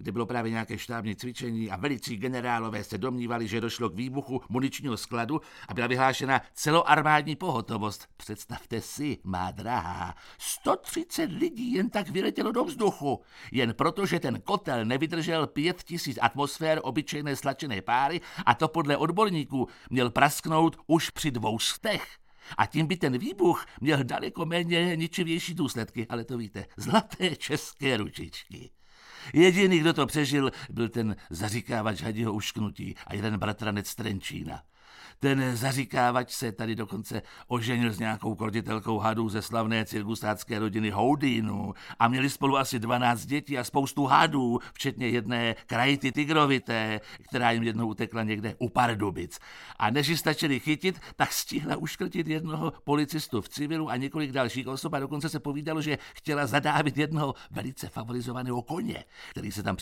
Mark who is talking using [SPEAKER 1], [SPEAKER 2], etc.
[SPEAKER 1] kde bylo právě nějaké štábní cvičení a velicí generálové se domnívali, že došlo k výbuchu muničního skladu a byla vyhlášena celoarmádní pohotovost. Představte si, má drahá, 130 lidí jen tak vyletělo do vzduchu, jen proto, že ten kotel nevydržel 5000 atmosfér obyčejné stlačené páry a to podle odborníků měl prasknout už při 200. A tím by ten výbuch měl daleko méně ničivější důsledky, ale to víte, zlaté české ručičky. Jediný, kdo to přežil, byl ten zaříkávač hadího ušknutí a jeden bratranec Trenčína. Ten zaříkávač se tady dokonce oženil s nějakou korditelkou hadů ze slavné cirkusácké rodiny Houdinů a měli spolu asi 12 dětí a spoustu hadů, včetně jedné krajity tygrovité, která jim jednou utekla někde u Pardubic. A než ji stačili chytit, tak stihla uškrtit jednoho policistu v civilu a několik dalších osob a dokonce se povídalo, že chtěla zadávit jednoho velice favorizovaného koně, který se tam